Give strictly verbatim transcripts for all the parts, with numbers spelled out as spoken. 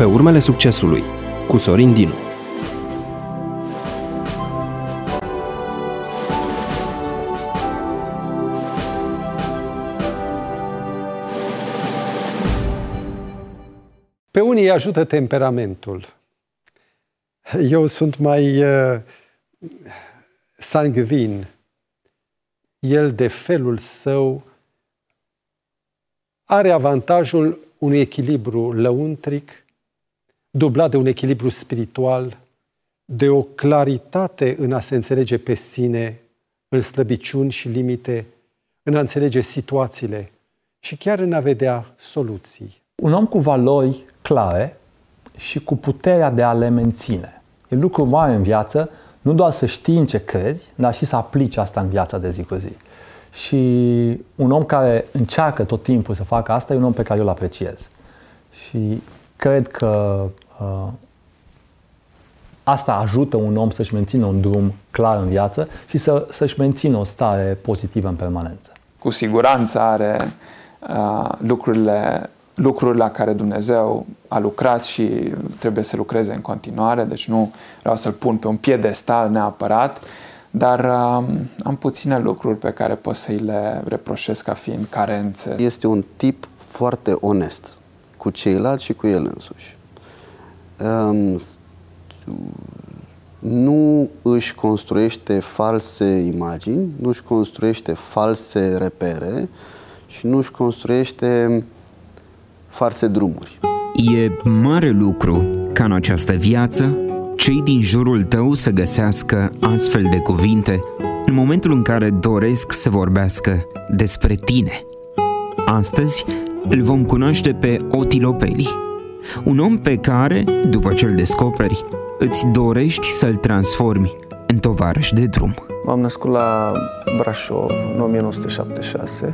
urmele succesului, cu Sorin Dinu. Pe unii îi ajută temperamentul. Eu sunt mai uh, sanguin. El, de felul său, are avantajul unui echilibru lăuntric, dublat de un echilibru spiritual, de o claritate în a se înțelege pe sine, în slăbiciuni și limite, în a înțelege situațiile și chiar în a vedea soluții. Un om cu valori clare și cu puterea de a le menține. E lucru mare în viață, nu doar să știi în ce crezi, dar și să aplici asta în viața de zi cu zi. Și un om care încearcă tot timpul să facă asta e un om pe care eu îl apreciez. Și cred că uh, asta ajută un om să-și mențină un drum clar în viață și să, să-și mențină o stare pozitivă în permanență. Cu siguranță are uh, lucrurile, lucruri la care Dumnezeu a lucrat și trebuie să lucreze în continuare, deci nu vreau să-l pun pe un piedestal neapărat, dar uh, am puține lucruri pe care pot să-i le reproșez ca fiind carențe. Este un tip foarte onest cu ceilalți și cu el însuși. Um, nu își construiește false imagini, nu își construiește false repere și nu își construiește false drumuri. E mare lucru ca în această viață cei din jurul tău să găsească astfel de cuvinte în momentul în care doresc să vorbească despre tine. Astăzi îl vom cunoaște pe Oti Lopeli, un om pe care, după ce îl descoperi, îți dorești să-l transformi în tovarăș de drum. M-am născut la Brașov în o mie nouă sute șaptezeci și șase,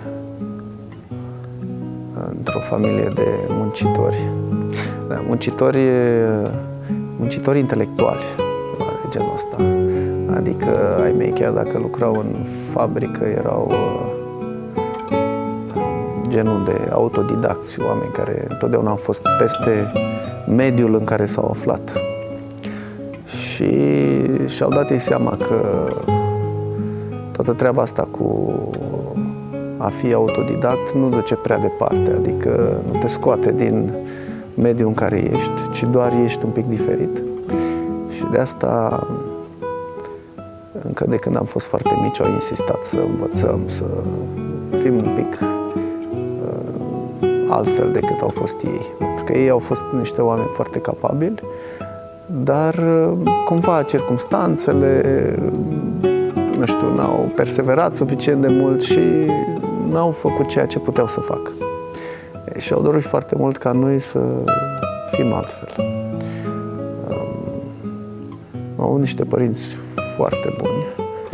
într-o familie de muncitori. Da, muncitori, muncitori intelectuali, de genul ăsta. Adică ai mei, chiar dacă lucrau în fabrică, erau genul de autodidacți, oameni care întotdeauna au fost peste mediul în care s-au aflat. Și și-au dat ei seama că toată treaba asta cu a fi autodidact nu duce prea departe, adică nu te scoate din mediul în care ești, ci doar ești un pic diferit. Și de asta, încă de când am fost foarte mici, au insistat să învățăm, să fim un pic altfel decât au fost ei. Pentru că ei au fost niște oameni foarte capabili, dar cumva circumstanțele, nu știu, n-au perseverat suficient de mult și n-au făcut ceea ce puteau să facă. Și au dorit foarte mult ca noi să fim altfel. Am avut niște părinți foarte buni.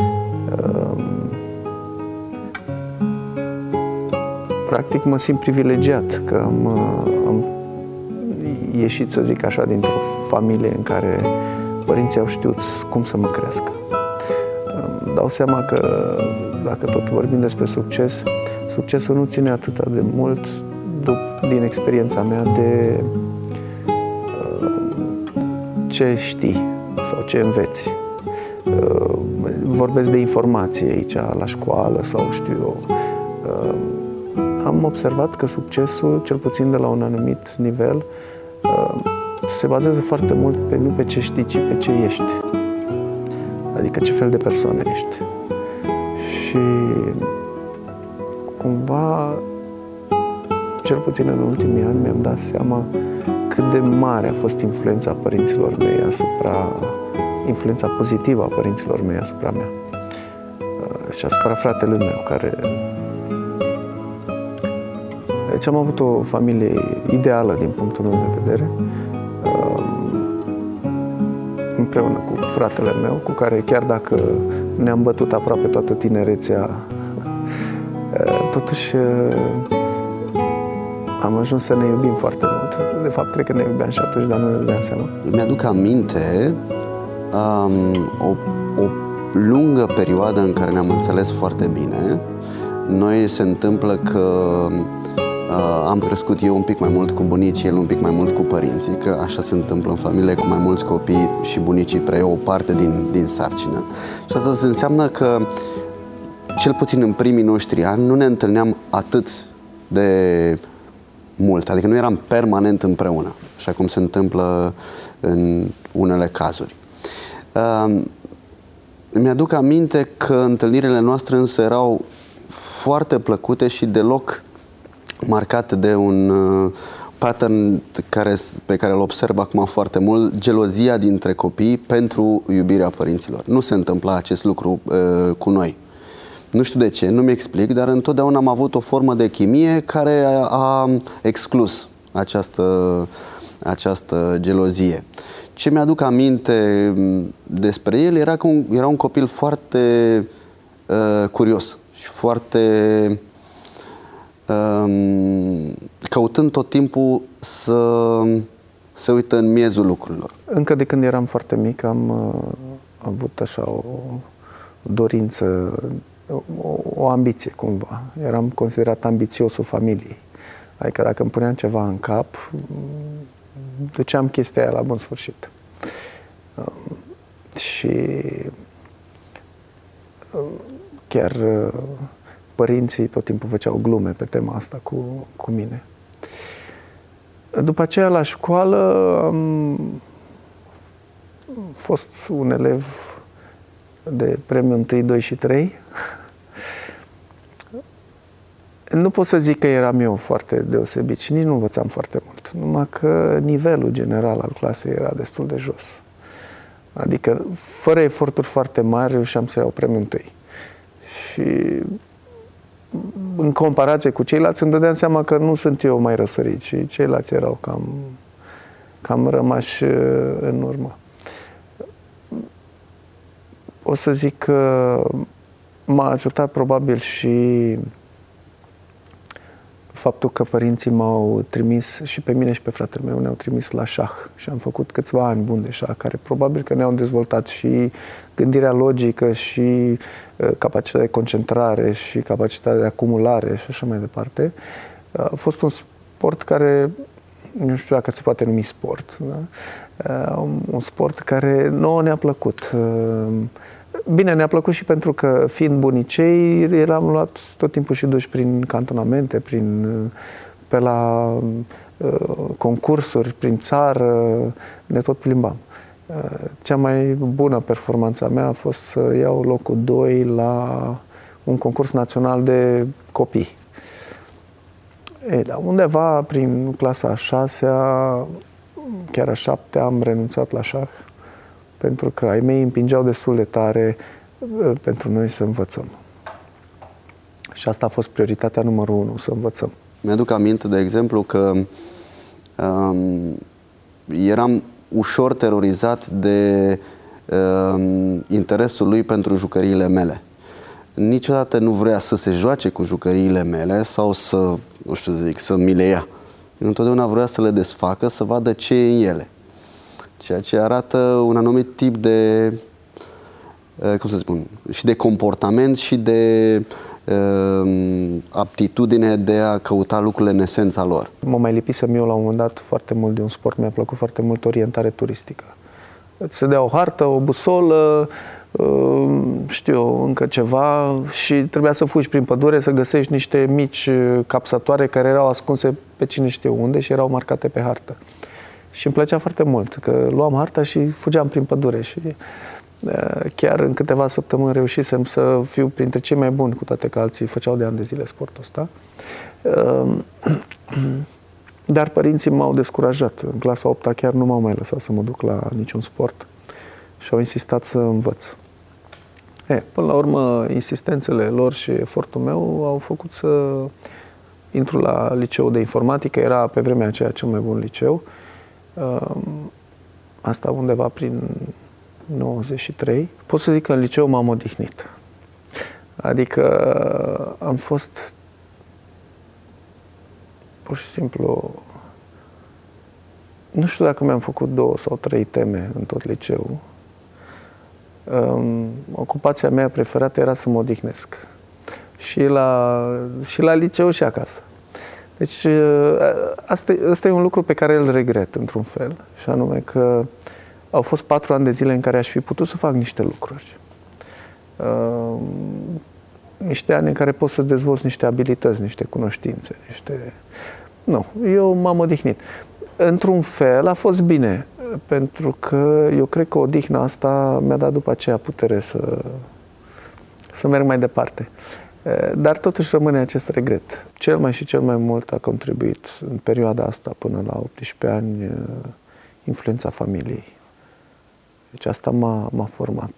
Practic mă simt privilegiat că am, am ieșit, să zic așa, dintr-o familie în care părinții au știut cum să mă crească. Îmi dau seama că, dacă tot vorbim despre succes, succesul nu ține atât de mult, din experiența mea, de ce știi sau ce înveți. Vorbesc de informație aici, la școală sau știu eu. Am observat că succesul, cel puțin de la un anumit nivel, se bazează foarte mult pe, nu pe ce știi, ci pe ce ești. Adică ce fel de persoană ești. Și cumva, cel puțin în ultimii ani, mi-am dat seama cât de mare a fost influența părinților mei asupra, influența pozitivă a părinților mei asupra mea. Și asupra fratelui meu, care... Deci am avut o familie ideală din punctul meu de vedere, împreună cu fratele meu, cu care, chiar dacă ne-am bătut aproape toată tinerețea, totuși am ajuns să ne iubim foarte mult. De fapt, cred că ne iubeam și atunci, dar nu ne dădeam seama. Mi-aduc aminte um, o, o lungă perioadă în care ne-am înțeles foarte bine. Noi se întâmplă că am crescut eu un pic mai mult cu bunicii, el un pic mai mult cu părinții, că așa se întâmplă în familie cu mai mulți copii și bunicii preiau o parte din, din sarcină. Și asta înseamnă că, cel puțin în primii noștri ani, nu ne întâlneam atât de mult, adică nu eram permanent împreună, așa cum se întâmplă în unele cazuri. Uh, mi-aduc aminte că întâlnirile noastre însă erau foarte plăcute și deloc marcate de un uh, pattern care, pe care îl observ acum foarte mult, gelozia dintre copii pentru iubirea părinților. Nu se întâmpla acest lucru uh, cu noi. Nu știu de ce, nu-mi explic, dar întotdeauna am avut o formă de chimie care a exclus această, această gelozie. Ce mi-aduc aminte despre el era că un, era un copil foarte uh, curios și foarte um, căutând tot timpul să se uită în miezul lucrurilor. Încă de când eram foarte mic am uh, avut așa o dorință, o, o ambiție cumva. Eram considerat ambițiosul familiei. Adică dacă îmi puneam ceva în cap, duceam chestia aia la bun sfârșit. Um, și um, chiar uh, părinții tot timpul făceau glume pe tema asta cu, cu mine. După aceea, la școală, am fost un elev de premiu unu, doi și trei. Nu pot să zic că eram eu foarte deosebit și nici nu învățam foarte mult. Numai că nivelul general al clasei era destul de jos. Adică, fără eforturi foarte mari, reușeam să iau premiul întâi. Și în comparație cu ceilalți, îmi dădeam seama că nu sunt eu mai răsărit, și ceilalți erau cam, cam rămași în urmă. O să zic că m-a ajutat probabil și faptul că părinții m-au trimis, și pe mine și pe fratele meu, ne-au trimis la șah și am făcut câțiva ani buni de șah, care probabil că ne-au dezvoltat și gândirea logică și uh, capacitatea de concentrare și capacitatea de acumulare și așa mai departe. Uh, a fost un sport care, nu știu dacă se poate numi sport, da? uh, un sport care nouă ne-a plăcut. Uh, Bine, ne-a plăcut și pentru că, fiind bunicei, eram luat tot timpul și duși prin cantonamente, prin, pe la uh, concursuri, prin țară, ne tot plimbam. Uh, cea mai bună performanță a mea a fost să iau locul doi la un concurs național de copii. Ei, da, undeva prin clasa a șasea, chiar a șaptea, am renunțat la șah, pentru că ai mei împingeau destul de tare pentru noi să învățăm. Și asta a fost prioritatea numărul unu, să învățăm. Mi-aduc aminte, de exemplu, că um, eram ușor terorizat de um, interesul lui pentru jucăriile mele. Niciodată nu vrea să se joace cu jucăriile mele sau să, nu știu să zic, să mi le ia. Întotdeauna vrea să le desfacă, să vadă ce e în ele. Ceea ce arată un anumit tip de, cum să spun, și de comportament și de uh, aptitudine de a căuta lucrurile în esența lor. Mă mai lipisem eu la un moment dat foarte mult de un sport, mi-a plăcut foarte mult orientare turistică. Îți se dea o hartă, o busolă, uh, știu eu, încă ceva, și trebuia să fugi prin pădure să găsești niște mici capsatoare care erau ascunse pe cine știe unde și erau marcate pe hartă. Și îmi plăcea foarte mult, că luam harta și fugeam prin pădure și chiar în câteva săptămâni reușisem să fiu printre cei mai buni, cu toate că alții făceau de ani de zile sportul ăsta. Dar părinții m-au descurajat. În clasa a opta chiar nu m-au mai lăsat să mă duc la niciun sport și au insistat să învăț. E, până la urmă, insistențele lor și efortul meu au făcut să intru la liceul de informatică. Era pe vremea aceea cel mai bun liceu. Asta undeva prin nouăzeci și trei. Pot să zic că în liceu m-am odihnit. Adică am fost pur și simplu, nu știu dacă mi-am făcut două sau trei teme în tot liceul. Ocupația mea preferată era să mă odihnesc. Și la, și la liceu și acasă. Deci asta, asta e un lucru pe care îl regret într-un fel, și anume că au fost patru ani de zile în care aș fi putut să fac niște lucruri. Uh, niște ani în care poți să dezvolți niște abilități, niște cunoștințe, niște... Nu, eu m-am odihnit. Într-un fel a fost bine, pentru că eu cred că odihna asta mi-a dat după aceea putere să, să merg mai departe. Dar totuși rămâne acest regret. Cel mai și cel mai mult a contribuit în perioada asta până la optsprezece ani influența familiei. Deci asta m-a, m-a format.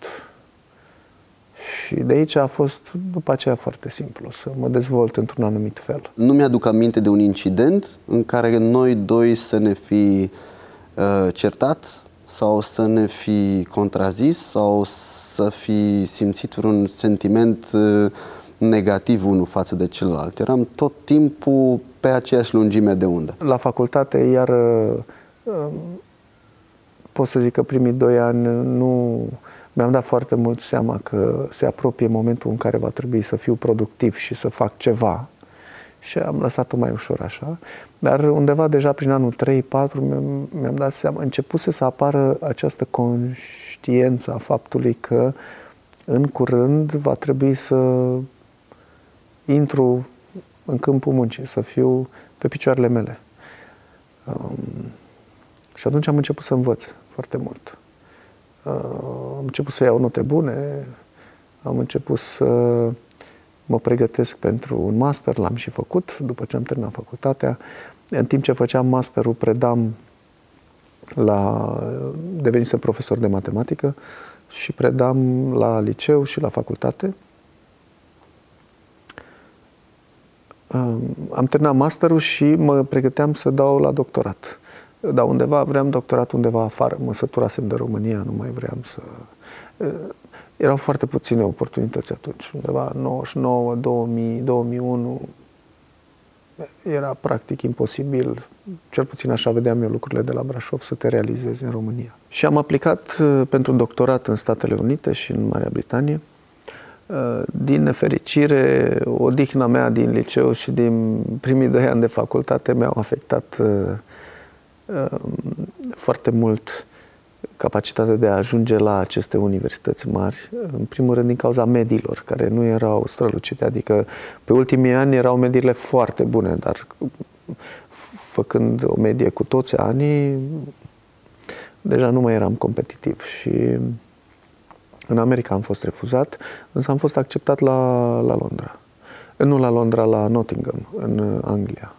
Și de aici a fost după aceea foarte simplu, să mă dezvolt într-un anumit fel. Nu mi-aduc aminte de un incident în care noi doi să ne fi uh, certat sau să ne fi contrazis sau să fi simțit vreun sentiment uh, negativ unul față de celălalt. Eram tot timpul pe aceeași lungime de undă. La facultate, iar uh, pot să zic că primii doi ani nu... Mi-am dat foarte mult seama că se apropie momentul în care va trebui să fiu productiv și să fac ceva. Și am lăsat-o mai ușor așa. Dar undeva deja prin anul trei patru mi-am, mi-am dat seama, începuse să apară această conștiență a faptului că în curând va trebui să intru în câmpul muncii, să fiu pe picioarele mele. Um, și atunci am început să învăț foarte mult. Am început să iau note bune, am început să mă pregătesc pentru un master, l-am și făcut după ce am terminat facultatea. În timp ce făceam masterul, predam la... devenisem profesor de matematică și predam la liceu și la facultate. Am terminat masterul și mă pregăteam să dau la doctorat. Dar undeva, vreau doctorat undeva afară, mă săturasem de România, nu mai vreau să... Erau foarte puține oportunități atunci, undeva nouăzeci și nouă, două mii, două mii unu, era practic imposibil, cel puțin așa vedeam eu lucrurile de la Brașov, să te realizezi în România. Și am aplicat pentru doctorat în Statele Unite și în Marea Britanie. Din nefericire, odihna mea din liceu și din primii doi ani de facultate mi-au afectat foarte mult capacitatea de a ajunge la aceste universități mari, în primul rând din cauza mediilor, care nu erau strălucite, adică pe ultimii ani erau mediile foarte bune, dar făcând o medie cu toți anii, deja nu mai eram competitiv și în America am fost refuzat, însă am fost acceptat la, la Londra. Nu la Londra, la Nottingham, în Anglia.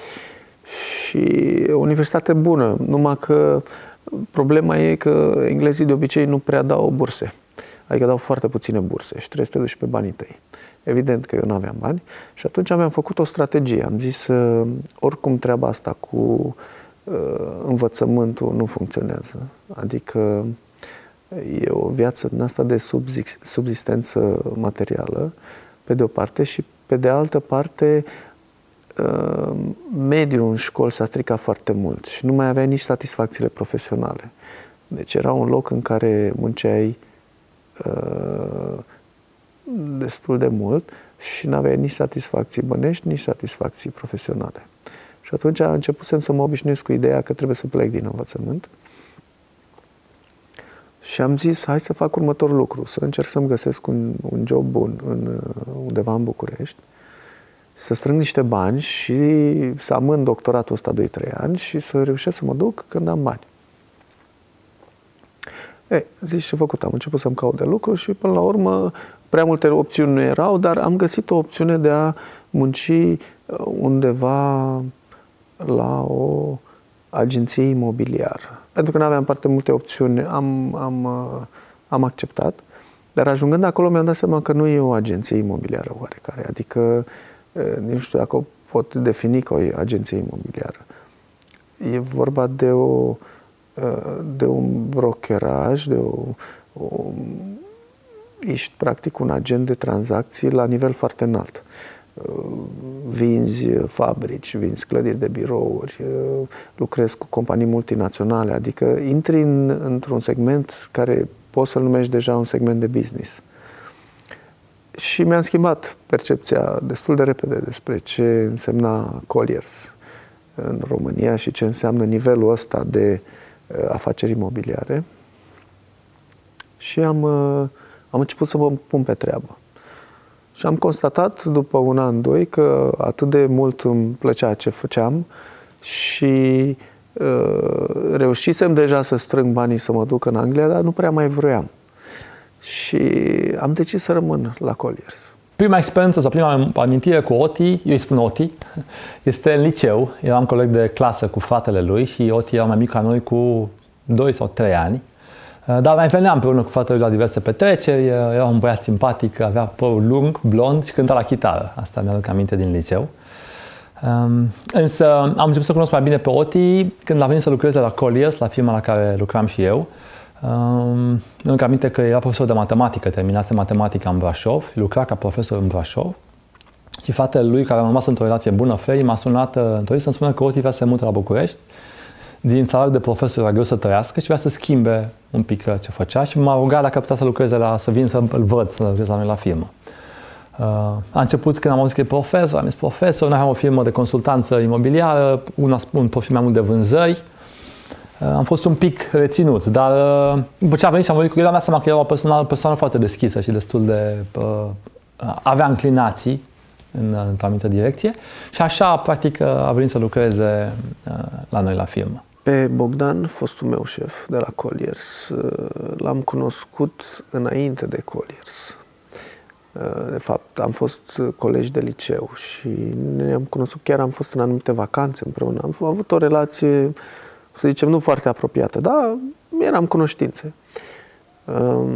Și o universitate bună, numai că problema e că englezii de obicei nu prea dau burse. Adică dau foarte puține burse și trebuie să te duci pe banii tăi. Evident că eu nu aveam bani și atunci mi-am făcut o strategie. Am zis, oricum treaba asta cu uh, învățământul nu funcționează. Adică e o viață din asta de subzistență materială, pe de o parte, și pe de altă parte mediul în școli s-a stricat foarte mult și nu mai aveai nici satisfacțiile profesionale. Deci era un loc în care munceai uh, destul de mult și nu aveai nici satisfacții bănești, nici satisfacții profesionale. Și atunci începusem să mă obișnuiesc cu ideea că trebuie să plec din învățământ și am zis, hai să fac următorul lucru, să încerc să-mi găsesc un, un job bun în, undeva în București, să strâng niște bani și să amân doctoratul ăsta doi trei ani și să reușesc să mă duc când am bani. E, zici și făcut, am început să-mi caut de lucru și până la urmă prea multe opțiuni nu erau, dar am găsit o opțiune de a munci undeva la o agenție imobiliară. Pentru că nu aveam foarte multe opțiuni, am, am, am acceptat, dar ajungând acolo mi-am dat seama că nu e o agenție imobiliară oarecare, adică nici nu știu dacă o pot defini ca o agenție imobiliară. E vorba de, o, de un brokeraj, de o, o, ești practic un agent de tranzacții la nivel foarte înalt. Vinzi fabrici, vinzi clădiri de birouri, lucrezi cu companii multinaționale, adică intri în, într-un segment care poți să-l numești deja un segment de business. Și mi-am schimbat percepția destul de repede despre ce însemna Colliers în România și ce înseamnă nivelul ăsta de uh, afaceri imobiliare. Și am, uh, am început să mă pun pe treabă. Și am constatat după un an, doi, că atât de mult îmi plăcea ce făceam și uh, reușisem deja să strâng banii să mă duc în Anglia, dar nu prea mai vroiam. Și am decis să rămân la Colliers. Prima experiență sau prima amintire cu Oti, eu îi spun Oti, este în liceu. Eram coleg de clasă cu fratele lui și Oti era mai mic ca noi cu doi sau trei ani. Dar mai veneam împreună cu fratele lui la diverse petreceri, era un băiat simpatic, avea părul lung, blond și cânta la chitară. Asta mi-aduc aminte din liceu. Însă am început să cunosc mai bine pe Oti când a venit să lucreze la Colliers, la firma la care lucram și eu. Îmi aduc aminte că era profesor de matematică, terminase matematica în Brașov, lucra ca profesor în Brașov și fratele lui, care a rămas într-o relație bună, Feri, m-a sunat într-o zi să-mi spună că Oti vrea să se mute la București. Din salariul de profesor era greu să trăiască și vrea să schimbe un pic ce făcea și m-a rugat dacă putea să lucreze la, să vin să-l văd, să lucreze la noi la firmă. A început când am auzit că e profesor, am zis profesor, noi aveam o firmă de consultanță imobiliară, una un profil mai mult de vânzări. Am fost un pic reținut, dar după ce a venit și am vorbit cu el, am dat seama că era o persoană, persoană foarte deschisă și destul de... Uh, avea înclinații în, într-o anumită direcție și așa, practic, a venit să lucreze uh, la noi la firmă. Pe Bogdan, fostul meu șef de la Colliers, l-am cunoscut înainte de Colliers. De fapt, am fost colegi de liceu și ne-am cunoscut, chiar am fost în anumite vacanțe împreună. Am avut o relație, să zicem, nu foarte apropiată, dar eram cunoștințe. Um,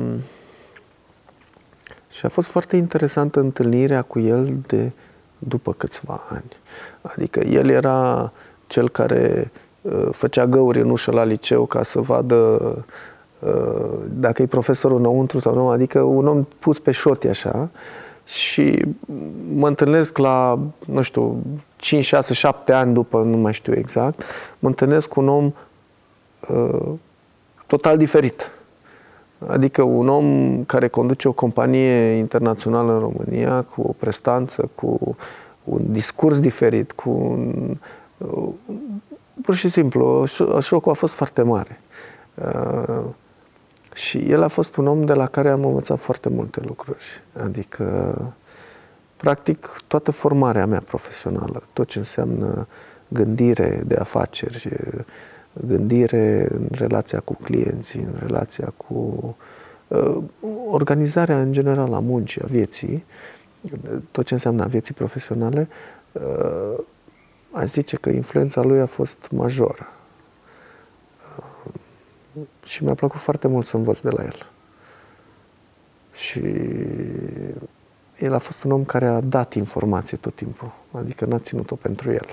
și a fost foarte interesantă întâlnirea cu el de după câțiva ani. Adică el era cel care uh, făcea găuri în ușă la liceu ca să vadă uh, dacă e profesorul înăuntru sau nu, adică un om pus pe șoti așa. Și mă întâlnesc la, nu știu, cinci, șase, șapte ani după, nu mai știu exact, mă întâlnesc cu un om uh, total diferit. Adică un om care conduce o companie internațională în România, cu o prestanță, cu un discurs diferit, cu un... Uh, pur și simplu, șocul a fost foarte mare. Uh, Și el a fost un om de la care am învățat foarte multe lucruri. Adică, practic, toată formarea mea profesională, tot ce înseamnă gândire de afaceri, gândire în relația cu clienții, în relația cu uh, organizarea în general a muncii, a vieții, tot ce înseamnă a vieții profesionale, uh, aș zice că influența lui a fost majoră. Și mi-a plăcut foarte mult să învăț de la el. Și el a fost un om care a dat informație tot timpul, adică n-a ținut-o pentru el.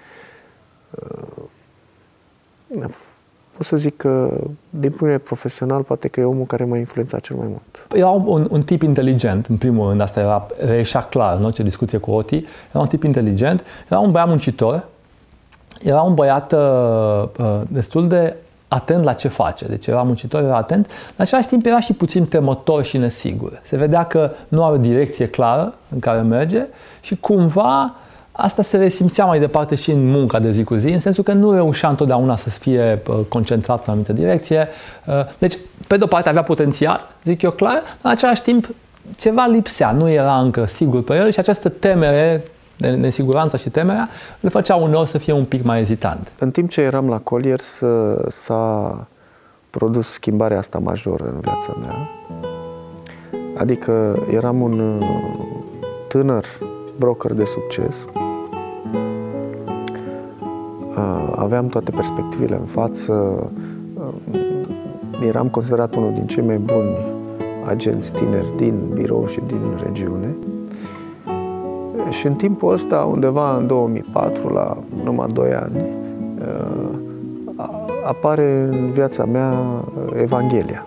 Pot să zic că, din punct de vedere profesional, poate că e omul care m-a influențat cel mai mult. Era un, un tip inteligent, în primul rând, asta era, reieșea clar în orice discuție cu Oti. Era un tip inteligent, era un băiat muncitor, era un băiat uh, uh, destul de atent la ce face, deci era muncitor, era atent, în același timp era și puțin temător și nesigur. Se vedea că nu are o direcție clară în care merge și cumva asta se resimțea mai departe și în munca de zi cu zi, în sensul că nu reușea întotdeauna să fie concentrat în o anumită direcție. Deci, pe de-o parte avea potențial, zic eu clar, dar în același timp ceva lipsea, nu era încă sigur pe el și această temere, de nesiguranța și temerea, le făcea uneori să fie un pic mai ezitant. În timp ce eram la Colliers, s-a produs schimbarea asta majoră în viața mea. Adică eram un tânăr broker de succes. Aveam toate perspectivele în față. Eram considerat unul din cei mai buni agenți tineri din birou și din regiune. Și în timpul ăsta, undeva în două mii patru, la numai doi ani, apare în viața mea Evanghelia,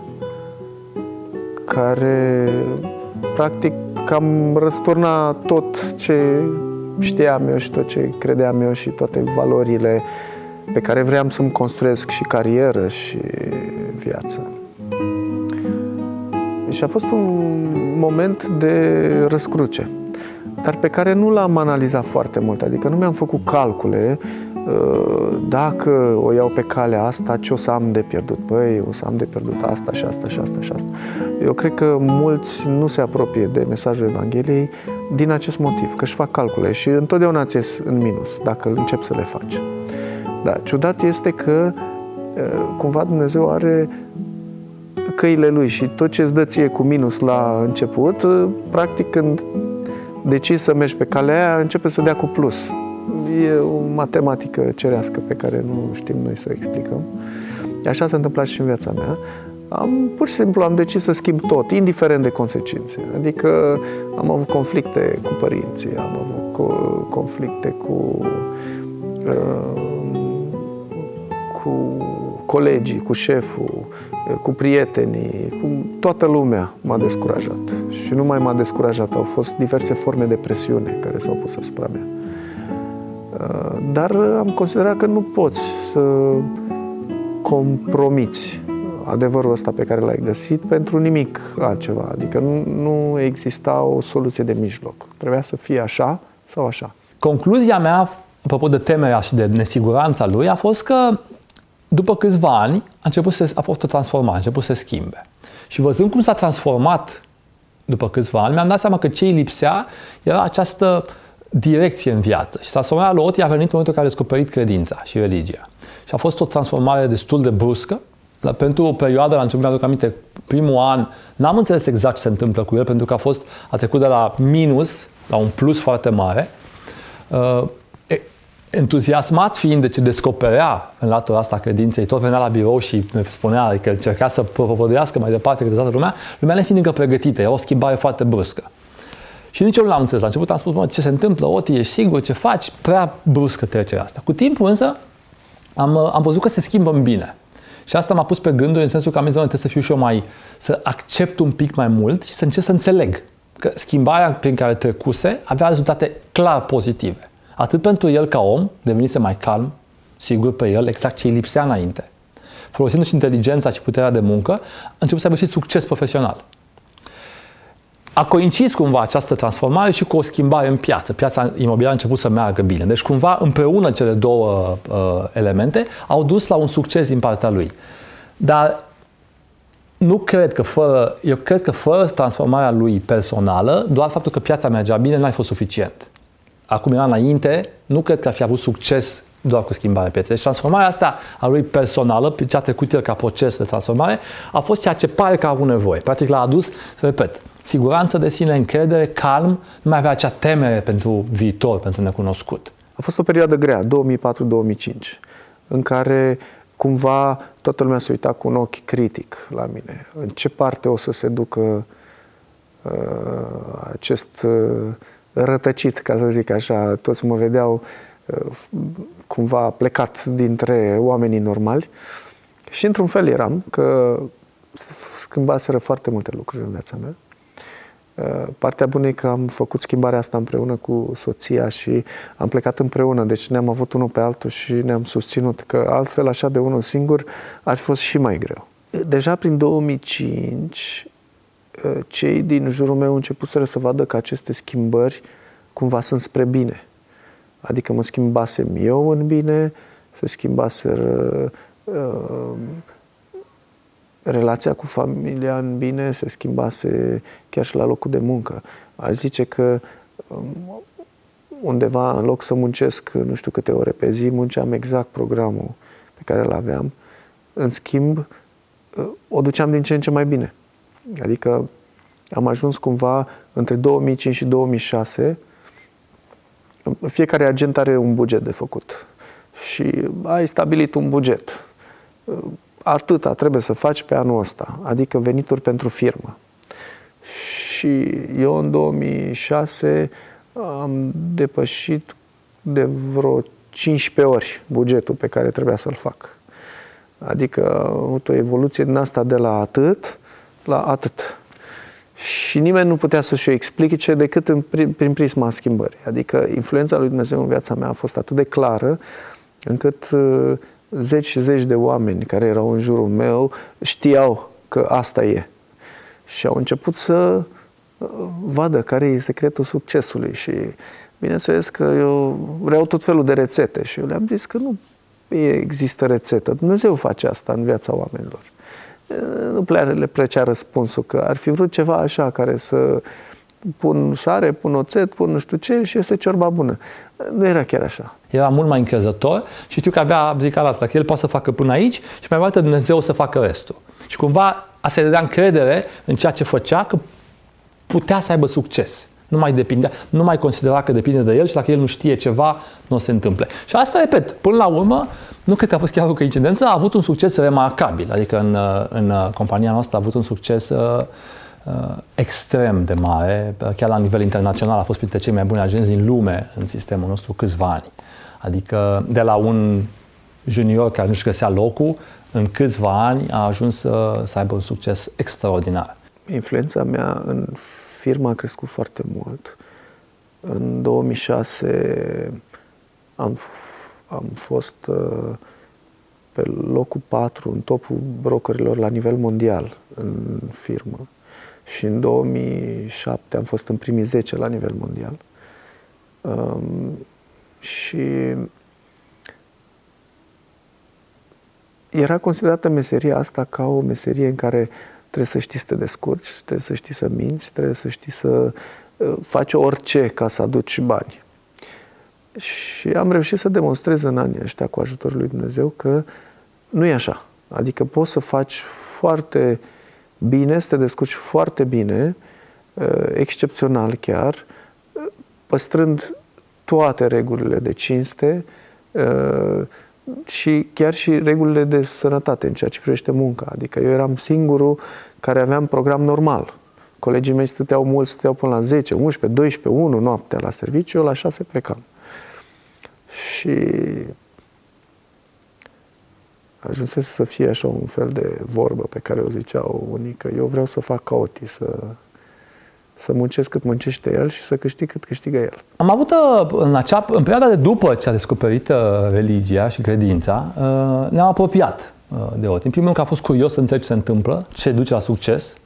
care practic cam răsturna tot ce știam eu și tot ce credeam eu și toate valorile pe care vreau să-mi construiesc și carieră și viață. Și a fost un moment de răscruce, dar pe care nu l-am analizat foarte mult. Adică nu mi-am făcut calcule dacă o iau pe calea asta, ce o să am de pierdut? Păi, o să am de pierdut asta și asta și asta și asta. Eu cred că mulți nu se apropie de mesajul Evangheliei din acest motiv, că își fac calcule și întotdeauna ți ies în minus dacă încep să le faci. Dar ciudat este că cumva Dumnezeu are căile Lui și tot ce îți dă ție cu minus la început, practic când decizi să mergi pe calea aia, începe să dea cu plus. E o matematică cerească pe care nu știm noi să o explicăm. Așa s-a întâmplat și în viața mea. Am, pur și simplu am decis să schimb tot, indiferent de consecințe. Adică am avut conflicte cu părinții, am avut co- conflicte cu, uh, cu colegii, cu șeful, cu prietenii, cu toată lumea m-a descurajat. Și nu mai m-a descurajat, au fost diverse forme de presiune care s-au pus asupra mea. Dar am considerat că nu poți să compromiți adevărul ăsta pe care l-ai găsit pentru nimic altceva. Adică nu, nu exista o soluție de mijloc. Trebuia să fie așa sau așa. Concluzia mea, apropo de temerea și de nesiguranța lui, a fost că după câțiva ani a început să, a fost o transformare, a început să se schimbe. Și văzând cum s-a transformat după câțiva ani, mi-am dat seama că ce îi lipsea era această direcție în viață. Și transformarea lui Oti a venit în momentul în care a descoperit credința și religia. Și a fost o transformare destul de bruscă. La, pentru o perioadă, la început, mi-aduc aminte, primul an, n-am înțeles exact ce se întâmplă cu el, pentru că a fost, a trecut de la minus la un plus foarte mare. Uh, entuziasmat fiind de ce descoperea în latura asta credinței, tot venea la birou și ne spunea că încerca să propovăduiască mai departe către toată lumea, lumea nefiind încă pregătită, era o schimbare foarte bruscă. Și nici eu nu l-am înțeles. La început am spus, mă, ce se întâmplă, Oti, ești sigur, ce faci? Prea bruscă trecerea asta. Cu timpul însă am, am văzut că se schimbă în bine. Și asta m-a pus pe gânduri în sensul că am zis, trebuie să fiu și eu mai, să accept un pic mai mult și să încerc să înțeleg că schimbarea prin care trecuse avea rezultate clar pozitive. Atât pentru el ca om, devenise mai calm, sigur pe el, exact ce îi lipsea înainte. Folosindu-și inteligența și puterea de muncă, a început să aibă și succes profesional. A coincis cumva această transformare și cu o schimbare în piață. Piața imobiliară a început să meargă bine. Deci cumva împreună cele două uh, elemente au dus la un succes din partea lui. Dar nu cred că fără, eu cred că fără transformarea lui personală, doar faptul că piața mergea bine n-a fost suficient. Acum era înainte, nu cred că ar fi avut succes doar cu schimbarea pieței. Deci transformarea asta a lui personală, ce a trecut el ca proces de transformare, a fost ceea ce pare că a avut nevoie. Practic l-a adus, să repet, siguranță de sine, încredere, calm, nu mai avea acea temere pentru viitor, pentru necunoscut. A fost o perioadă grea, două mii patru două mii cinci, în care cumva toată lumea se uita cu un ochi critic la mine. În ce parte o să se ducă uh, acest uh, rătăcit, ca să zic așa, toți mă vedeau uh, cumva plecat dintre oamenii normali. Și într-un fel eram, că schimbaseră foarte multe lucruri în viața mea. Partea bună e că am făcut schimbarea asta împreună cu soția și am plecat împreună, deci ne-am avut unul pe altul și ne-am susținut, că altfel așa de unul singur ar fi fost și mai greu. Deja prin două mii cinci, cei din jurul meu începuseră să vadă că aceste schimbări cumva sunt spre bine. Adică mă schimbasem eu în bine, se schimbaseră uh, relația cu familia în bine, se schimbase chiar și la locul de muncă. Aș zice că undeva, în loc să muncesc nu știu câte ore pe zi, munceam exact programul pe care îl aveam. În schimb, o duceam din ce în ce mai bine. Adică am ajuns cumva între două mii cinci și două mii șase, fiecare agent are un buget de făcut și ai stabilit un buget. Atâta trebuie să faci pe anul ăsta, adică venituri pentru firmă. Și eu în două mii șase am depășit de vreo cincisprezece ori bugetul pe care trebuia să-l fac. Adică am avut o evoluție din asta de la atât la atât. Și nimeni nu putea să-și o explice decât în, prin, prin prisma schimbării. Adică influența lui Dumnezeu în viața mea a fost atât de clară încât zeci și zeci de oameni care erau în jurul meu știau că asta e. și au început să vadă care e secretul succesului și bineînțeles că eu vreau tot felul de rețete și eu le-am zis că nu există rețetă. Dumnezeu face asta în viața oamenilor. Nu prea le plăcea răspunsul că ar fi vrut ceva așa care să pun sare, pun oțet, pun nu știu ce și este ciorba bună. Nu era chiar așa. Era mult mai încrezător și știu că avea zicala asta, că el poate să facă până aici și mai poate Dumnezeu să facă restul. Și cumva a se dădea încredere în ceea ce făcea, că putea să aibă succes. Nu mai depindea, nu mai considera că depinde de el și dacă el nu știe ceva, nu o se întâmple. Și asta, repet, până la urmă, nu cred că a fost chiar o coincidență, a avut un succes remarcabil. Adică în, în compania noastră a avut un succes uh, uh, extrem de mare, chiar la nivel internațional a fost printre cei mai buni agenți din lume în sistemul nostru câțiva ani. Adică de la un junior care nu-și găsea locul, în câțiva ani a ajuns să, să aibă un succes extraordinar. Influența mea în firma a crescut foarte mult. În două mii șase am, am fost uh, pe locul patru în topul brokerilor la nivel mondial în firmă și în două mii șapte am fost în primii zece la nivel mondial. Um, și era considerată meseria asta ca o meserie în care trebuie să știi să te descurci, trebuie să știi să minți, trebuie să știi să faci orice ca să aduci bani. Și am reușit să demonstrez în anii ăștia, cu ajutorul lui Dumnezeu, că nu e așa. Adică poți să faci foarte bine, să te descurci foarte bine, excepțional chiar, păstrând toate regulile de cinste și chiar și regulile de sănătate în ceea ce privește munca. Adică eu eram singurul care aveam program normal. Colegii mei stăteau mulți, stăteau până la zece, unsprezece, doisprezece, unu noaptea la serviciu, eu la șase plecam. Și ajunsese să fie așa un fel de vorbă pe care o ziceau unii, că eu vreau să fac ca Oti, să, să muncesc cât muncește el și să câștig cât câștigă el. Am avut în, acea, în perioada de după ce a descoperit religia și credința, ne-am apropiat de Oti. În primul rând că a fost curios să înțeleg ce se întâmplă, ce duce la succes.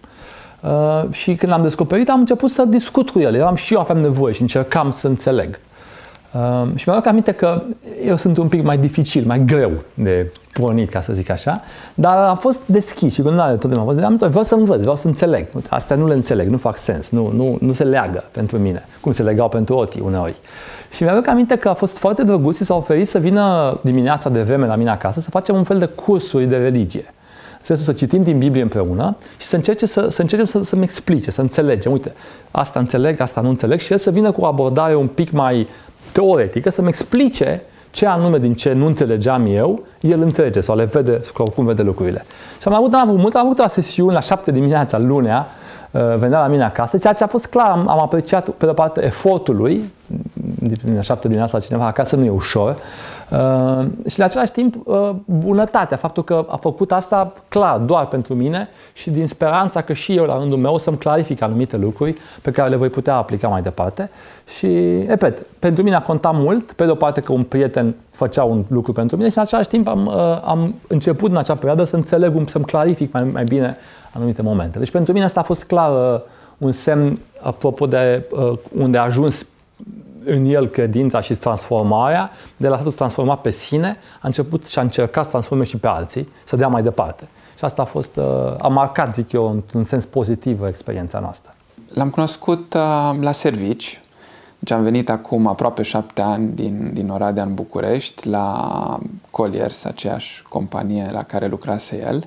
Și când l-am descoperit, am început să discut cu el. Eram și eu aveam nevoie și încercam să înțeleg. Uh, și mi-am luat aminte că eu sunt un pic mai dificil, mai greu de pornit, ca să zic așa, dar am fost deschis și gândare totdeauna. Am fost, vreau să învăț, vreau să înțeleg. Astea nu le înțeleg, nu fac sens, nu, nu, nu se leagă pentru mine, cum se legau pentru Oti uneori. Și mi-am luat aminte că a fost foarte drăguț și s-a oferit să vină dimineața de vreme la mine acasă să facem un fel de cursuri de religie. Să citim din Biblie împreună și să, încerce să, să încercem să, să-mi explice, să înțelegem. Uite, asta înțeleg, asta nu înțeleg și el să vină cu o abordare un pic mai teoretică, să-mi explice ce anume din ce nu înțelegeam eu, el înțelege sau le vede, sau cum vede lucrurile. Și am avut, am avut mult, am avut o sesiune la șapte dimineața, lunea, venea la mine acasă, ceea ce a fost clar, am, am apreciat pe de-o parte efortul lui, din șapte dimineața la cineva acasă nu e ușor, uh, și în același timp uh, bunătatea, faptul că a făcut asta clar, doar pentru mine și din speranța că și eu la rândul meu să-mi clarific anumite lucruri pe care le voi putea aplica mai departe. Și, repet, pentru mine a contat mult, pe de o parte că un prieten făcea un lucru pentru mine și în același timp am, uh, am început în acea perioadă să înțeleg, să-mi clarific mai, mai bine anumite momente. Deci pentru mine asta a fost clar uh, un semn apropo de uh, unde a ajuns în el credința și transformarea, de la să transforma pe sine, a început și a încercat să transforme și pe alții, să dea mai departe. Și asta a fost, uh, a marcat, zic eu, într-un sens pozitiv experiența noastră. L-am cunoscut uh, la servici. Deci am venit acum aproape șapte ani din, din Oradea în București, la Colliers, aceeași companie la care lucrase el.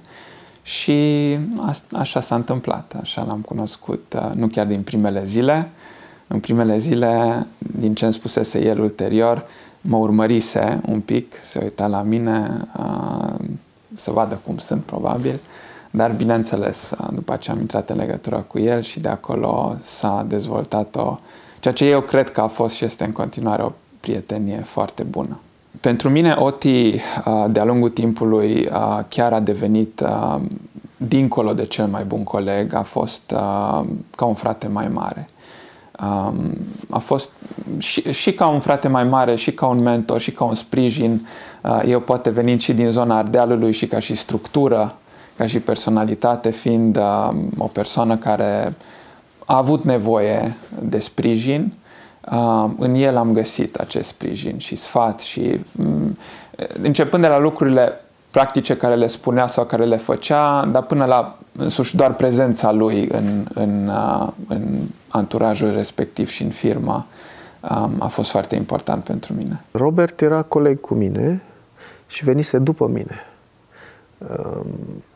Și a, așa s-a întâmplat, așa l-am cunoscut, uh, nu chiar din primele zile. În primele zile, din ce îmi spusese el ulterior, mă urmărise un pic, se uita la mine, uh, să vadă cum sunt, probabil. Dar, bineînțeles, după ce am intrat în legătură cu el și de acolo s-a dezvoltat o, ceea ce eu cred că a fost și este în continuare o prietenie foarte bună. Pentru mine, Oti, de-a lungul timpului, chiar a devenit, dincolo de cel mai bun coleg, a fost ca un frate mai mare. A fost și, și ca un frate mai mare, și ca un mentor, și ca un sprijin. Eu poate venind și din zona Ardealului și ca și structură, ca și personalitate, fiind uh, o persoană care a avut nevoie de sprijin. Uh, în el am găsit acest sprijin și sfat și um, începând de la lucrurile practice care le spunea sau care le făcea, dar până la însuși doar prezența lui în, în, uh, în anturajul respectiv și în firma um, a fost foarte important pentru mine. Robert era coleg cu mine și venise după mine um,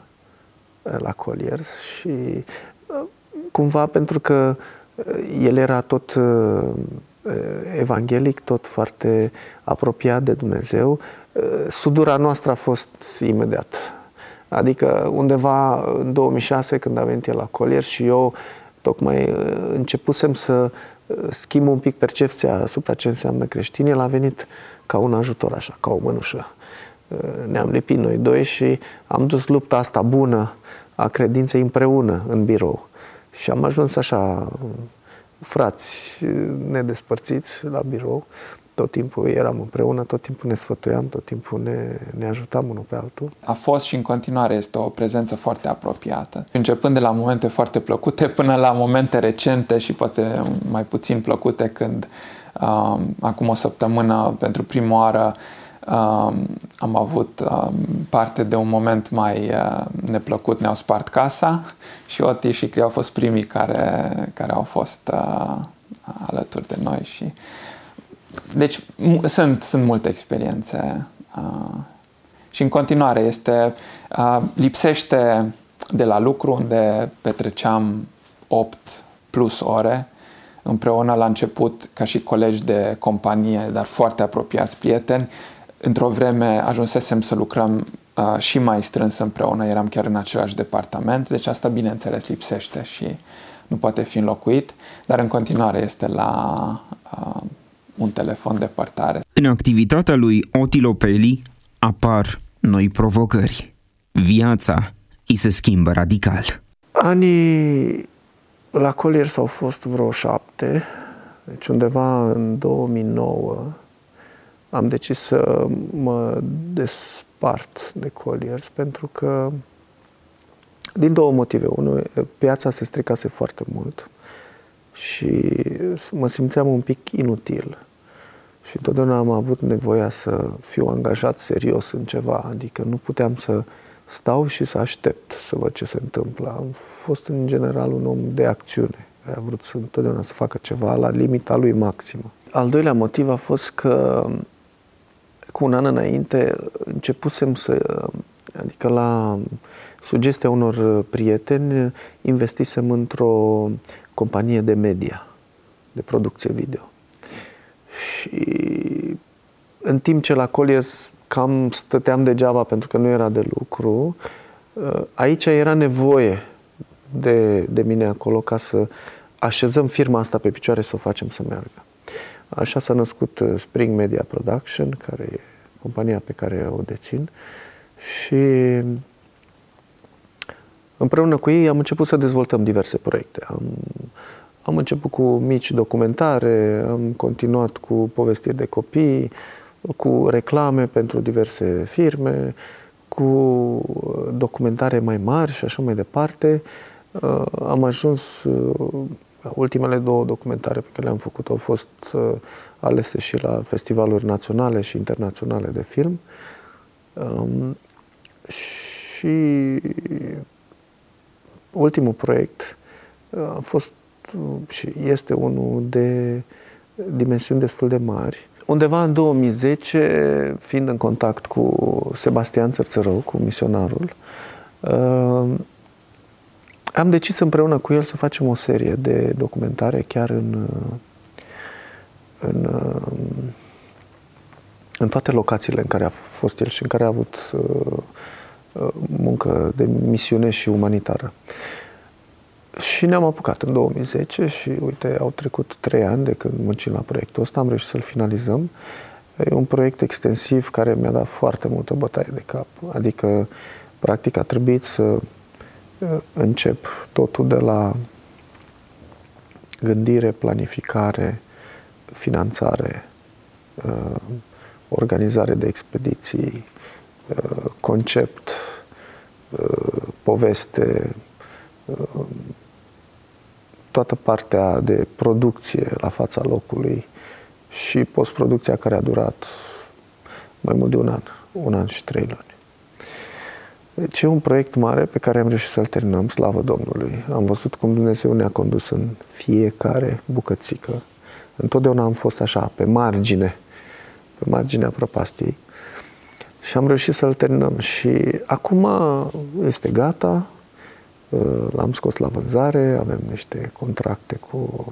la Colliers și uh, cumva pentru că el era tot uh, evanghelic, tot foarte apropiat de Dumnezeu, uh, sudura noastră a fost imediat. Adică undeva în două mii șase, când a venit el la Colliers și eu tocmai uh, începusem să schimb un pic percepția asupra ce înseamnă creștin, el a venit ca un ajutor, așa, ca o mănușă. Ne-am lipit noi doi și am dus lupta asta bună a credinței împreună în birou. Și am ajuns așa, frați nedespărțiți la birou. Tot timpul eram împreună, tot timpul ne sfătuiam, tot timpul ne, ne ajutam unul pe altul. A fost și în continuare este o prezență foarte apropiată. Începând de la momente foarte plăcute până la momente recente și poate mai puțin plăcute, când uh, acum o săptămână, pentru prima oară, uh, am avut uh, parte de un moment mai uh, neplăcut. Ne-au spart casa și Oti și Cri au fost primii care, care au fost uh, alături de noi și deci sunt, sunt multe experiențe uh, și în continuare este, uh, lipsește de la lucru unde petreceam opt plus ore împreună la început ca și colegi de companie, dar foarte apropiați prieteni. Într-o vreme ajunsesem să lucrăm uh, și mai strâns împreună, eram chiar în același departament, deci asta bineînțeles lipsește și nu poate fi înlocuit, dar în continuare este la uh, un telefon depărtare. În activitatea lui Oti Lopeli apar noi provocări. Viața îi se schimbă radical. Anii la Colliers au fost vreo șapte, deci undeva în două mii nouă am decis să mă despart de Colliers pentru că din două motive. Unul, piața se stricase foarte mult și mă simțeam un pic inutil. Și întotdeauna am avut nevoia să fiu angajat serios în ceva, adică nu puteam să stau și să aștept să văd ce se întâmplă. Am fost în general un om de acțiune, care a vrut să, întotdeauna să facă ceva la limita lui maximă. Al doilea motiv a fost că cu un an înainte începusem să, adică la sugestia unor prieteni, investisem într-o companie de media, de producție video. Și în timp ce la Colliers cam stăteam degeaba pentru că nu era de lucru, aici era nevoie de, de mine acolo ca să așezăm firma asta pe picioare, să o facem să meargă. Așa s-a născut Spring Media Production, care e compania pe care o dețin, și împreună cu ei am început să dezvoltăm diverse proiecte. Am, am început cu mici documentare, am continuat cu povestiri de copii, cu reclame pentru diverse firme, cu documentare mai mari și așa mai departe. Am ajuns, ultimele două documentare pe care le-am făcut au fost alese și la festivaluri naționale și internaționale de film. Și ultimul proiect a fost și este unul de dimensiuni destul de mari. Undeva în două mii zece, fiind în contact cu Sebastian Țărțărău, cu misionarul, am decis împreună cu el să facem o serie de documentare chiar în, în, în toate locațiile în care a fost el și în care a avut muncă de misiune și umanitară. Și ne-am apucat în două mii zece și, uite, au trecut trei ani de când muncim la proiectul ăsta, am reușit să-l finalizăm. E un proiect extensiv care mi-a dat foarte multă bătaie de cap. Adică, practic, a trebuit să încep totul de la gândire, planificare, finanțare, organizare de expediții, concept, poveste, toată partea de producție la fața locului și postproducția care a durat mai mult de un an, un an și trei luni. Deci e un proiect mare pe care am reușit să-l terminăm, slavă Domnului. Am văzut cum Dumnezeu ne-a condus în fiecare bucățică. Întotdeauna am fost așa, pe margine, pe marginea prăpastiei. Și am reușit să-l terminăm. Și acum este gata, l-am scos la vânzare, avem niște contracte cu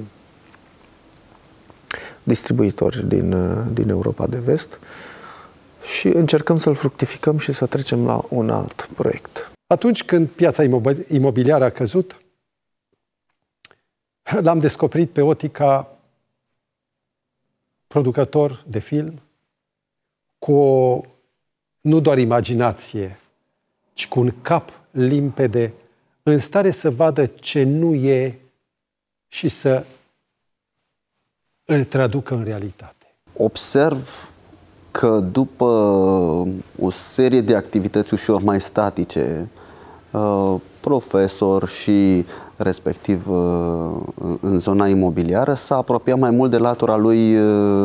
distribuitori din, din Europa de Vest și încercăm să-l fructificăm și să trecem la un alt proiect. Atunci când piața imobiliară a căzut, l-am descoperit pe Oti ca producător de film, cu o, nu doar imaginație, ci cu un cap limpede, în stare să vadă ce nu e și să îl traducă în realitate. Observ că după o serie de activități ușor mai statice, profesor și respectiv în zona imobiliară, s-a apropiat mai mult de latura lui,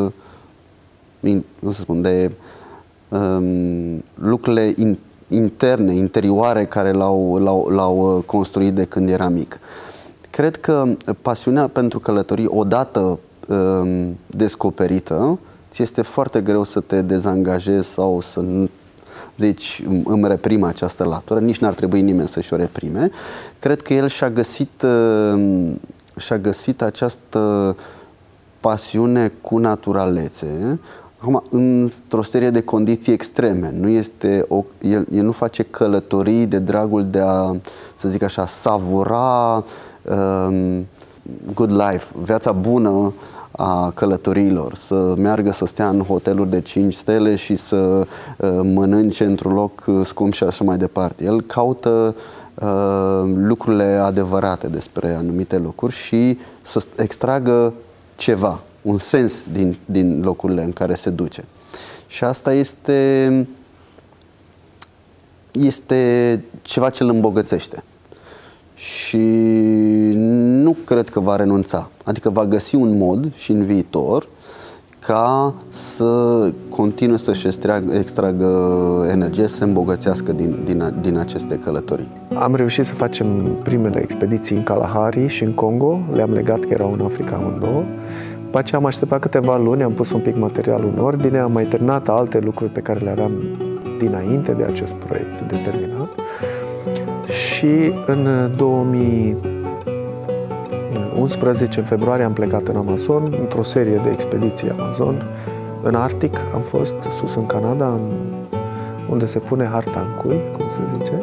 nu să spun, de lucrurile interne, interioare care l-au, l-au, l-au construit de când era mic. Cred că pasiunea pentru călătorii, odată descoperită, ți este foarte greu să te dezangajezi sau să zici, îmi reprim această latură, nici n-ar trebui nimeni să-și o reprime. Cred că el și-a găsit, și-a găsit această pasiune cu naturalețe, acum, într-o serie de condiții extreme. Nu este o, el, el nu face călătorii de dragul de a, să zic așa, savura um, good life, viața bună a călătoriilor, să meargă să stea în hoteluri de cinci stele și să uh, mănânce într-un loc scump și așa mai departe. El caută uh, lucrurile adevărate despre anumite lucruri și să extragă ceva, un sens din, din locurile în care se duce. Și asta este, este ceva ce îl îmbogățește. Și nu cred că va renunța. Adică va găsi un mod și în viitor ca să continue să-și extragă, extragă energie, să se îmbogățească din, din, din aceste călătorii. Am reușit să facem primele expediții în Kalahari și în Congo. Le-am legat că erau în Africa amândouă. După aceea am așteptat câteva luni, am pus un pic material în ordine, am mai terminat alte lucruri pe care le aveam dinainte de acest proiect determinat. Și în două mii unsprezece, în februarie, am plecat în Amazon, într-o serie de expediții Amazon. În Arctic am fost, sus în Canada, în, unde se pune harta în cui, cum se zice.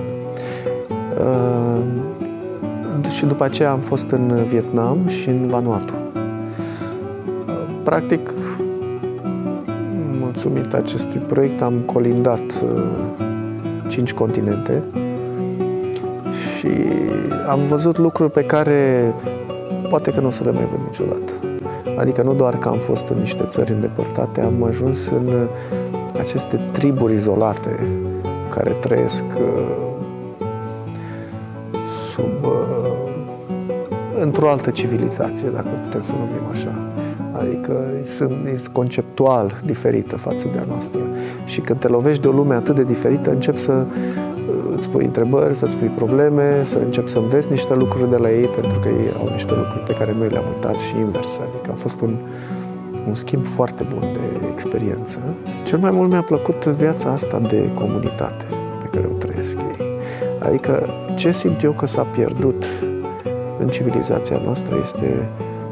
Uh, și după aceea am fost în Vietnam și în Vanuatu. Uh, practic, mulțumit acestui proiect, am colindat uh, cinci continente și am văzut lucruri pe care poate că nu o să le mai văd niciodată. Adică nu doar că am fost în niște țări îndepărtate, am ajuns în aceste triburi izolate care trăiesc sub într-o altă civilizație, dacă putem să o numim așa. Adică sunt, sunt conceptual diferită față de a noastră. Și când te lovești de o lume atât de diferită, începi să îți pui întrebări, să-ți pui probleme, să începi să înveți niște lucruri de la ei, pentru că ei au niște lucruri pe care noi le-am uitat și invers. Adică a fost un, un schimb foarte bun de experiență. Cel mai mult mi-a plăcut viața asta de comunitate pe care o trăiesc ei. Adică ce simt eu că s-a pierdut în civilizația noastră este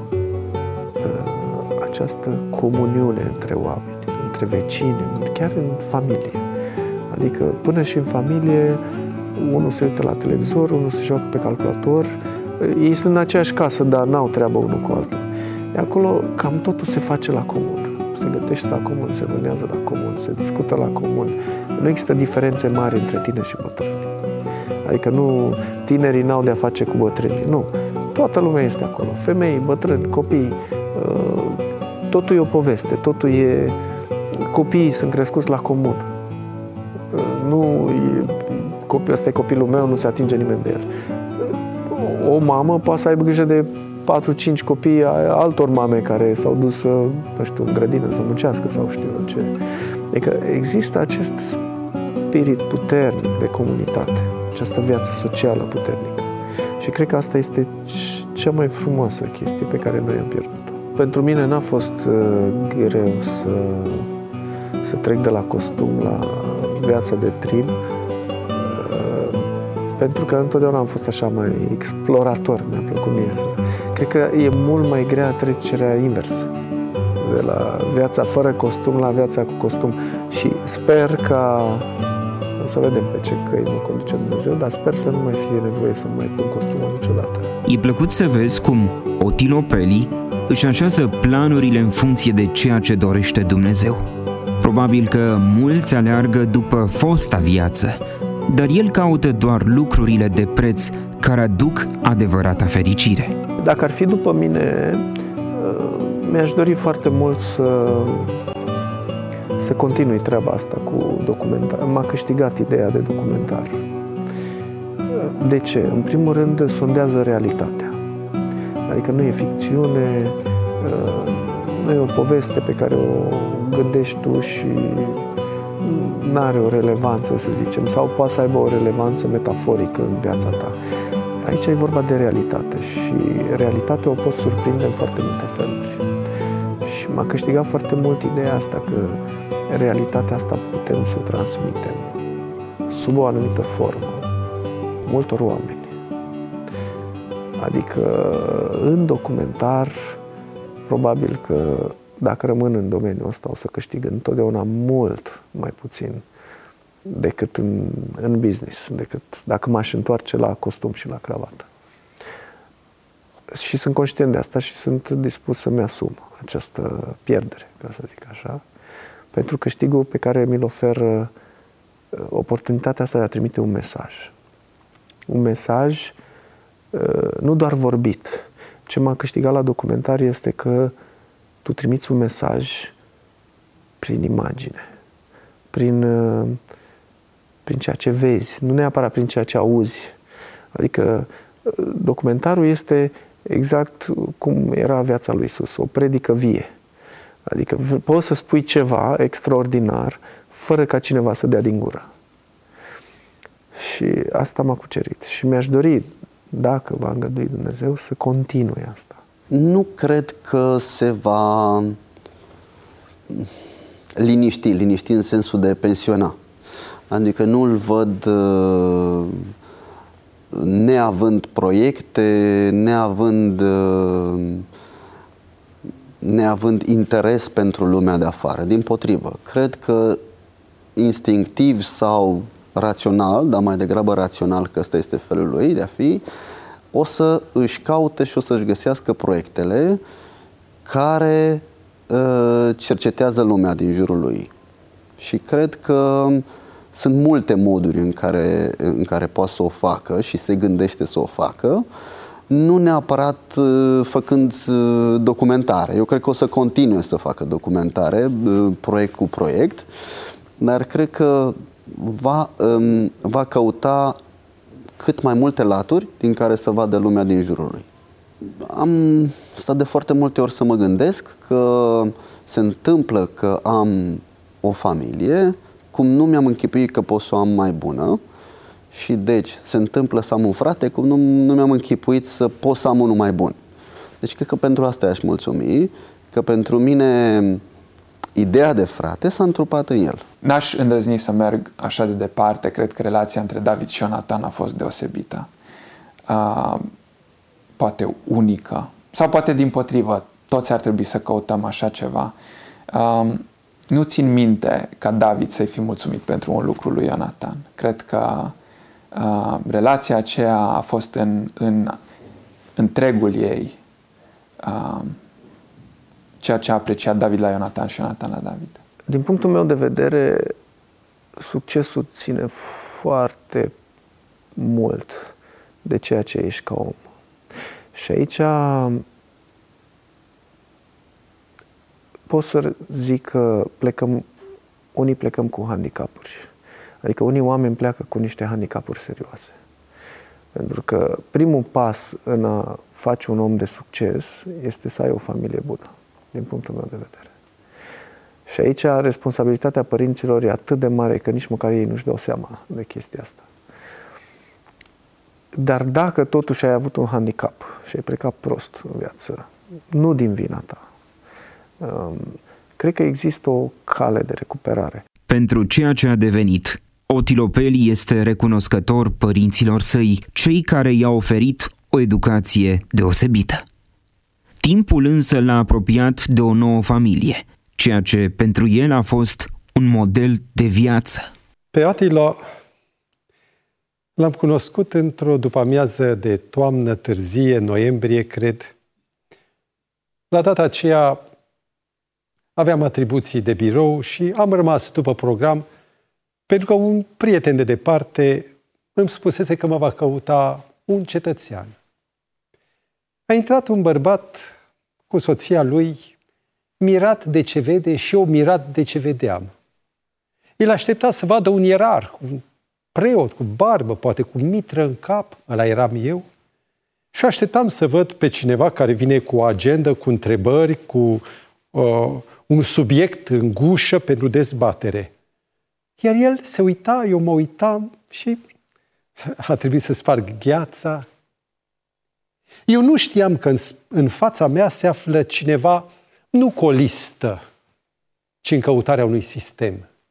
uh, această comuniune între oameni, între vecini, chiar în familie. Adică până și în familie, unul se uită la televizor, unul se joacă pe calculator, ei sunt în aceeași casă, dar n-au treabă unul cu altul. De acolo cam totul se face la comun. Se gătește la comun, se vânează la comun, se discută la comun. Nu există diferențe mari între tine și bătrâni. Adică nu, tinerii n-au de-a face cu bătrânii, nu. Toată lumea este acolo. Femei, bătrâni, copii, totul e o poveste, totul e... Copiii sunt crescuți la comun. Nu, copil, ăsta e copilul meu, nu se atinge nimeni de el. O mamă poate să aibă grijă de patru cinci copii ai altor mame care s-au dus, nu știu, în grădină să muncească sau știu eu ce. Adică există acest spirit puternic de comunitate, această viață socială puternică. Și cred că asta este cea mai frumoasă chestie pe care noi am pierdut-o. Pentru mine n-a fost uh, greu să, să trec de la costum la viața de trib, uh, pentru că întotdeauna am fost așa mai explorator, mi-a plăcut mie. Cred că e mult mai grea trecerea invers, de la viața fără costum la viața cu costum. Și sper ca, o să vedem pe ce căi mă conduce Dumnezeu, dar sper să nu mai fie nevoie să mai pun costumul niciodată. E plăcut să vezi cum Otilo Peli își așează planurile în funcție de ceea ce dorește Dumnezeu. Probabil că mulți aleargă după fosta viață, dar el caută doar lucrurile de preț care aduc adevărata fericire. Dacă ar fi după mine, mi-aș dori foarte mult să, să continui treaba asta cu documentar. M-a câștigat ideea de documentar. De ce? În primul rând, sondează realitatea. Adică nu e ficțiune, nu e o poveste pe care o gândești tu și nu are o relevanță, să zicem, sau poate să aibă o relevanță metaforică în viața ta. Aici e vorba de realitate și realitatea o poți surprinde în foarte multe feluri. Și m-a câștigat foarte mult ideea asta că realitatea asta putem să o transmitem sub o anumită formă multor oameni. Adică în documentar, probabil că dacă rămân în domeniul ăsta o să câștig întotdeauna mult mai puțin decât în, în business, decât dacă m-aș întoarce la costum și la cravată. Și sunt conștient de asta și sunt dispus să-mi asum această pierdere, ca să zic așa, pentru câștigul pe care mi-l oferă oportunitatea asta de a trimite un mesaj. Un mesaj nu doar vorbit. Ce m-a câștigat la documentar este că tu trimiți un mesaj prin imagine, prin, prin ceea ce vezi, nu neapărat prin ceea ce auzi. Adică documentarul este exact cum era viața lui Iisus, o predică vie. Adică poți să spui ceva extraordinar fără ca cineva să dea din gură. Și asta m-a cucerit. Și mi-aș dori, dacă va îngădui Dumnezeu, să continue asta. Nu cred că se va liniști, liniști în sensul de pensiona. Adică nu-l văd uh, neavând proiecte, neavând, uh, neavând interes pentru lumea de afară. Dimpotrivă, cred că instinctiv sau rațional, dar mai degrabă rațional, că ăsta este felul lui de a fi, o să își caute și o să-și găsească proiectele care uh, cercetează lumea din jurul lui. Și cred că sunt multe moduri în care, în care poate să o facă și se gândește să o facă, nu neapărat uh, făcând uh, documentare. Eu cred că o să continue să facă documentare, uh, proiect cu proiect, dar cred că va, um, va căuta cât mai multe laturi din care să vadă lumea din jurul lui. Am stat de foarte multe ori să mă gândesc că se întâmplă că am o familie, cum nu mi-am închipuit că pot să o am mai bună, și deci se întâmplă să am un frate, cum nu, nu mi-am închipuit să pot să am unul mai bun. Deci cred că pentru asta aș mulțumi, că pentru mine ideea de frate s-a întrupat în el. N-aș îndrăzni să merg așa de departe. Cred că relația între David și Ionatan a fost deosebită. Uh, poate unică. Sau poate dimpotrivă. Toți ar trebui să căutăm așa ceva. Uh, nu țin minte ca David să-i fi mulțumit pentru un lucru lui Ionatan. Cred că uh, relația aceea a fost în, în întregul ei uh, ceea ce a apreciat David la Ionatan și Ionatan la David. Din punctul meu de vedere, succesul ține foarte mult de ceea ce ești ca om. Și aici pot să zic că plecăm, unii plecăm cu handicapuri. Adică unii oameni pleacă cu niște handicapuri serioase. Pentru că primul pas în a face un om de succes este să ai o familie bună, din punctul meu de vedere. Și aici responsabilitatea părinților e atât de mare că nici măcar ei nu-și dau seama de chestia asta. Dar dacă totuși ai avut un handicap și ai plecat prost în viață, nu din vina ta, cred că există o cale de recuperare. Pentru ceea ce a devenit, Otilopeli este recunoscător părinților săi, cei care i-au oferit o educație deosebită. Timpul însă l-a apropiat de o nouă familie, ceea ce pentru el a fost un model de viață. Pe Atila l-am cunoscut într-o după-amiază de toamnă târzie, noiembrie, cred. La data aceea aveam atribuții de birou și am rămas după program pentru că un prieten de departe îmi spusese că mă va căuta un cetățean. A intrat un bărbat cu soția lui, mirat de ce vede și eu mirat de ce vedeam. El aștepta să vadă un ierarh, un preot, cu barbă, poate cu mitră în cap, ăla eram eu, și așteptam să văd pe cineva care vine cu o agendă, cu întrebări, cu uh, un subiect în gușă pentru dezbatere. Iar el se uita, eu mă uitam și a trebuit să sparg gheața. Eu nu știam că în, în fața mea se află cineva nu cu o listă, ci în căutarea unui sistem.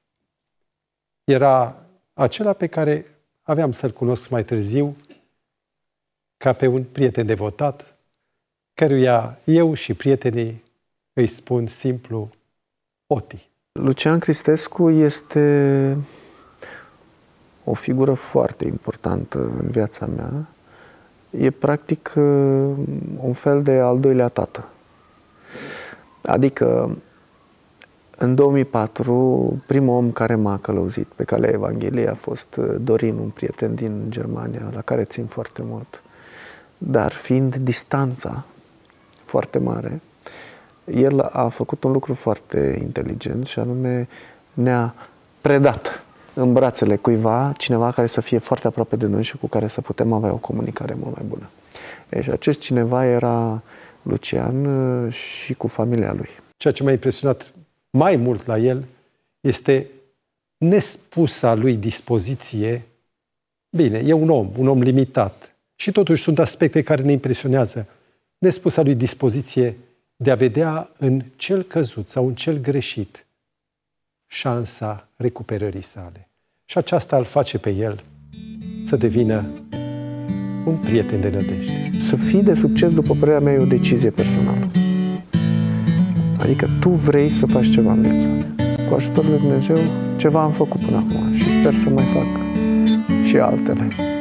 Era acela pe care aveam să-l cunosc mai târziu ca pe un prieten devotat, căruia eu și prietenii îi spun simplu Oti. Lucian Cristescu este o figură foarte importantă în viața mea. E practic un fel de al doilea tată. Adică în două mii patru, primul om care m-a călăuzit pe calea Evangheliei a fost Dorin, un prieten din Germania, la care țin foarte mult. Dar fiind distanța foarte mare, el a făcut un lucru foarte inteligent și anume ne-a predat în brațele cuiva, cineva care să fie foarte aproape de noi și cu care să putem avea o comunicare mult mai bună. Deci acest cineva era Lucian și cu familia lui. Ceea ce m-a impresionat mai mult la el este nespusa lui dispoziție. Bine, e un om, un om limitat. Și totuși sunt aspecte care ne impresionează. Nespusa lui dispoziție de a vedea în cel căzut sau în cel greșit șansa recuperării sale. Și aceasta îl face pe el să devină un prieten de nădejde. Să fii de succes, după părerea mea, e o decizie personală. Adică tu vrei să faci ceva în viața. Cu ajutorul lui Dumnezeu, ceva am făcut până acum și sper să mai fac și altele.